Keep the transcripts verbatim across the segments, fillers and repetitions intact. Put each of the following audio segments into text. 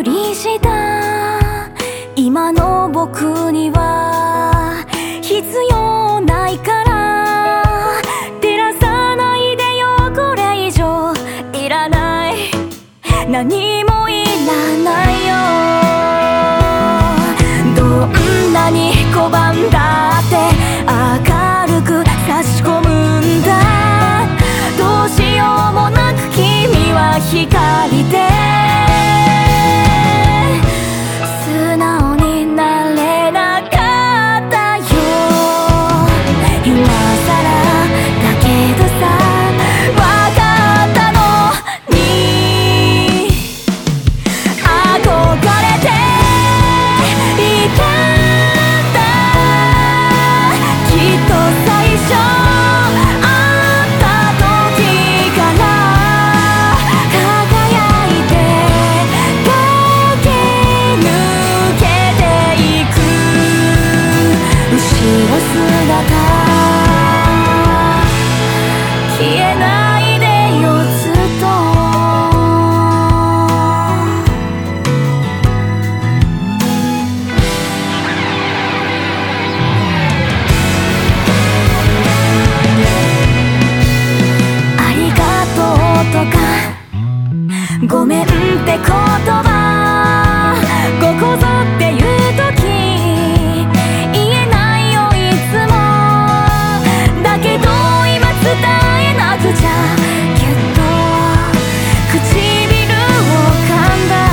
りした今の僕には必要ないから照らさないでよこれ以上いらない何もいらないよどんなに拒んだって明るく差し込むんだどうしようもなく君は光で素直になれなかったよ今さらだけどさわかったのに憧れていたんだきっと最初会った時から輝いて駆け抜けていく後ろ姿消えないでよずっとありがとうとかごめんって言葉ここぞっていう時言えないよいつもだけど今伝えなくちゃぎゅっと唇を噛んだ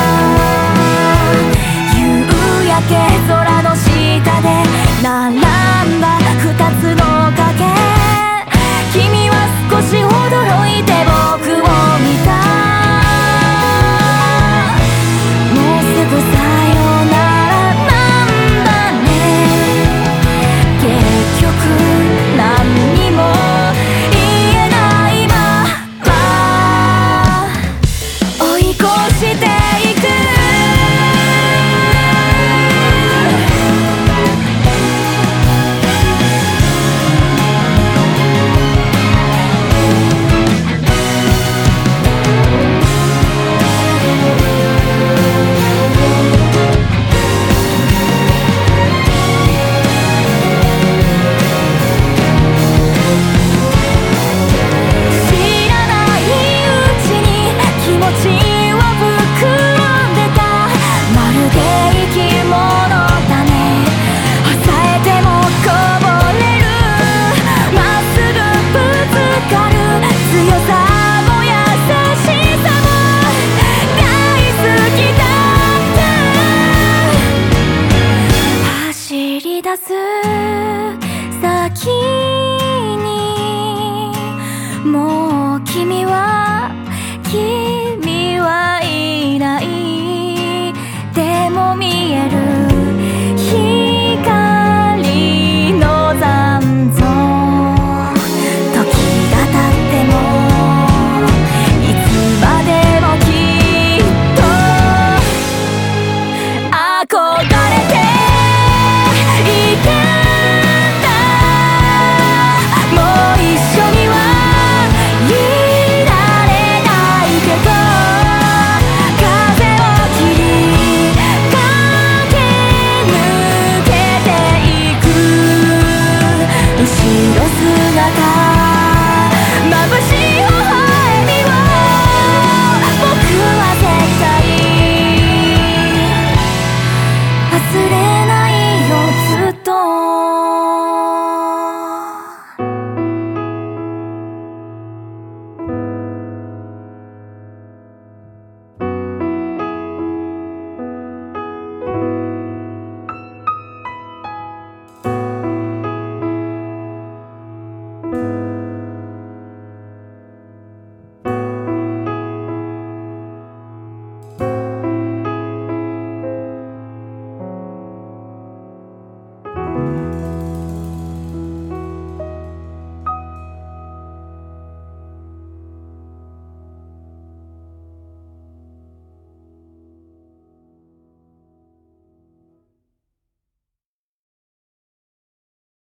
夕焼け空の下で並んだ二つの影君は少し驚いて僕を見たもうすぐさよならなんだね結局何にも言えないまま追い越していく知らないうちに気持ちは膨らんでたまるで生き物だね抑えてもこぼれるまっすぐぶつかる強さも優しさも大好きだった走り出す先にもう君は君はいないでも見える